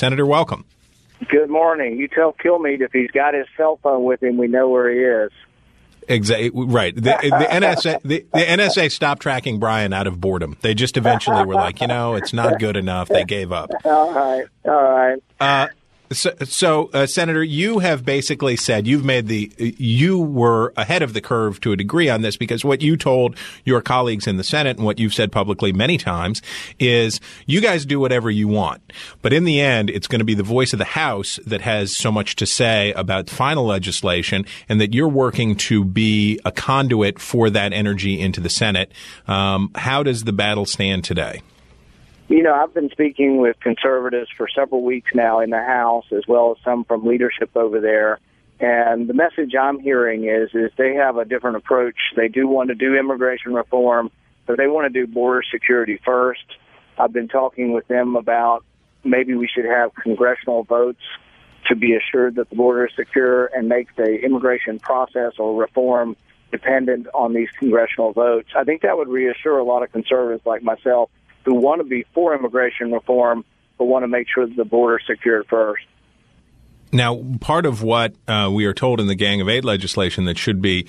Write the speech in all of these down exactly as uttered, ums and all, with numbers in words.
Senator, welcome. Good morning. You tell Kilmeade if he's got his cell phone with him, we know where he is. Exactly right. The, the N S A the, the N S A stopped tracking Brian out of boredom. They just eventually were like, you know, it's not good enough. They gave up. All right. All right. Uh, so, so uh, Senator, you have basically said you've made the you were ahead of the curve to a degree on this, because what you told your colleagues in the Senate and what you've said publicly many times is you guys do whatever you want. But in the end, it's going to be the voice of the House that has so much to say about final legislation, and that you're working to be a conduit for that energy into the Senate. Um, how does the battle stand today? You know, I've been speaking with conservatives for several weeks now in the House, as well as some from leadership over there. And the message I'm hearing is, is they have a different approach. They do want to do immigration reform, but they want to do border security first. I've been talking with them about maybe we should have congressional votes to be assured that the border is secure and make the immigration process or reform dependent on these congressional votes. I think that would reassure a lot of conservatives like myself who want to be for immigration reform, but want to make sure that the border is secured first. Now, part of what uh, we are told in the Gang of Eight legislation that should be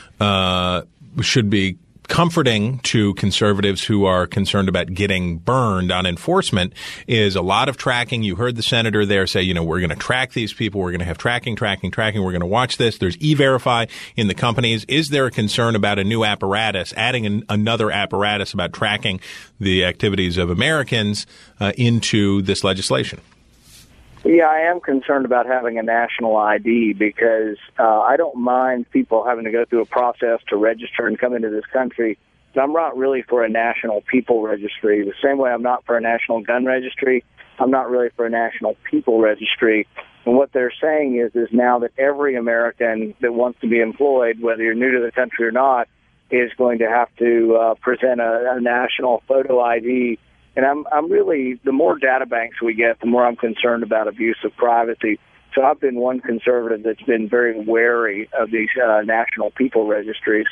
uh, should be comforting to conservatives who are concerned about getting burned on enforcement is a lot of tracking. You heard the senator there say, you know, we're going to track these people. We're going to have tracking, tracking, tracking. We're going to watch this. There's E-Verify in the companies. Is there a concern about a new apparatus, adding an, another apparatus about tracking the activities of Americans uh, into this legislation? Yeah, I am concerned about having a national I D because uh, I don't mind people having to go through a process to register and come into this country, but I'm not really for a national people registry. The same way I'm not for a national gun registry, I'm not really for a national people registry. And what they're saying is, is now that every American that wants to be employed, whether you're new to the country or not, is going to have to uh, present a, a national photo I D. And I'm, I'm really, the more data banks we get, the more I'm concerned about abuse of privacy. So I've been one conservative that's been very wary of these uh, national people registries.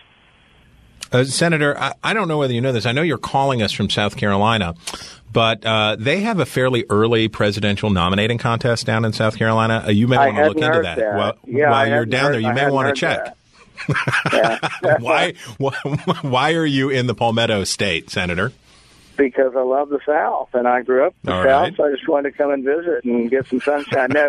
Uh, Senator, I, I don't know whether you know this. I know you're calling us from South Carolina, but uh, they have a fairly early presidential nominating contest down in South Carolina. Uh, you may want to look into that. that. While, yeah, while you're down heard, there, you I may want to check. why, why, why are you in the Palmetto State, Senator? Because I love the South, and I grew up in the All South, right. so I just wanted to come and visit and get some sunshine. No,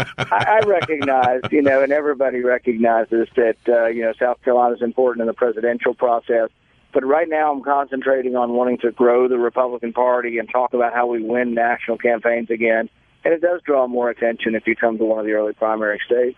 I, I recognize, you know, and everybody recognizes that, uh, you know, South Carolina is important in the presidential process. But right now I'm concentrating on wanting to grow the Republican Party and talk about how we win national campaigns again. And it does draw more attention if you come to one of the early primary states.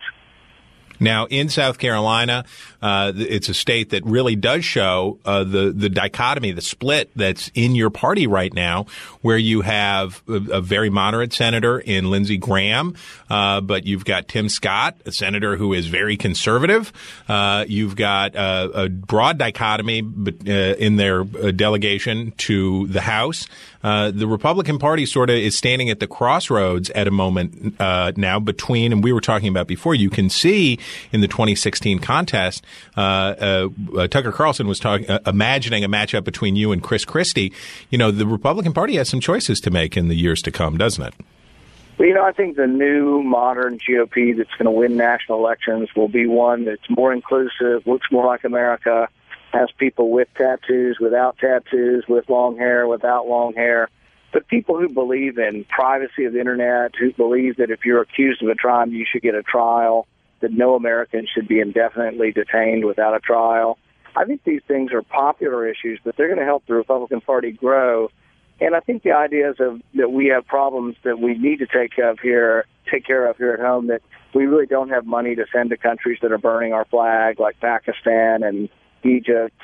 Now, in South Carolina, uh, it's a state that really does show uh, the the dichotomy, the split that's in your party right now, where you have a, a very moderate senator in Lindsey Graham, uh, but you've got Tim Scott, a senator who is very conservative. Uh, you've got uh, a broad dichotomy uh, in their uh, delegation to the House. Uh, the Republican Party sort of is standing at the crossroads at a moment uh, now between, and we were talking about before, you can see in the twenty sixteen contest, uh, uh, uh, Tucker Carlson was talking, uh, imagining a matchup between you and Chris Christie. You know, the Republican Party has some choices to make in the years to come, doesn't it? Well, you know, I think the new modern G O P that's going to win national elections will be one that's more inclusive, looks more like America, has people with tattoos, without tattoos, with long hair, without long hair, but people who believe in privacy of the Internet, who believe that if you're accused of a crime, you should get a trial, that no American should be indefinitely detained without a trial. I think these things are popular issues, but they're going to help the Republican Party grow. And I think the ideas of that we have problems that we need to take care of here, take care of here at home, that we really don't have money to send to countries that are burning our flag, like Pakistan and Egypt.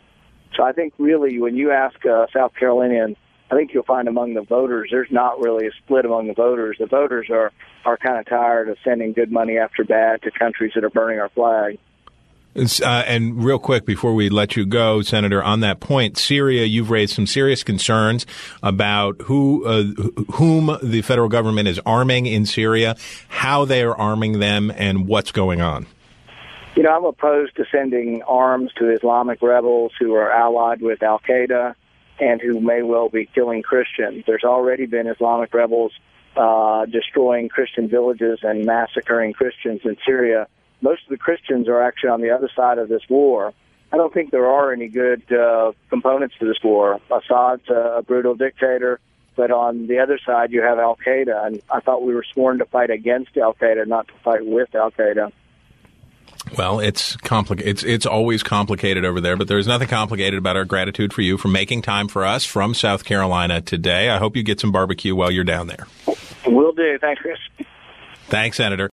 So I think really when you ask uh, South Carolinians, I think you'll find among the voters, there's not really a split among the voters. The voters are, are kind of tired of sending good money after bad to countries that are burning our flag. Uh, and real quick, before we let you go, Senator, on that point, Syria, you've raised some serious concerns about who, uh, whom the federal government is arming in Syria, how they are arming them, and what's going on. You know, I'm opposed to sending arms to Islamic rebels who are allied with al-Qaeda and who may well be killing Christians. There's already been Islamic rebels uh, destroying Christian villages and massacring Christians in Syria. Most of the Christians are actually on the other side of this war. I don't think there are any good uh, components to this war. Assad's a brutal dictator, but on the other side you have Al-Qaeda, and I thought we were sworn to fight against Al-Qaeda, not to fight with Al-Qaeda. Well, it's complicated. It's it's always complicated over there, but there's nothing complicated about our gratitude for you for making time for us from South Carolina today. I hope you get some barbecue while you're down there. Will do. Thanks, Chris. Thanks, Senator.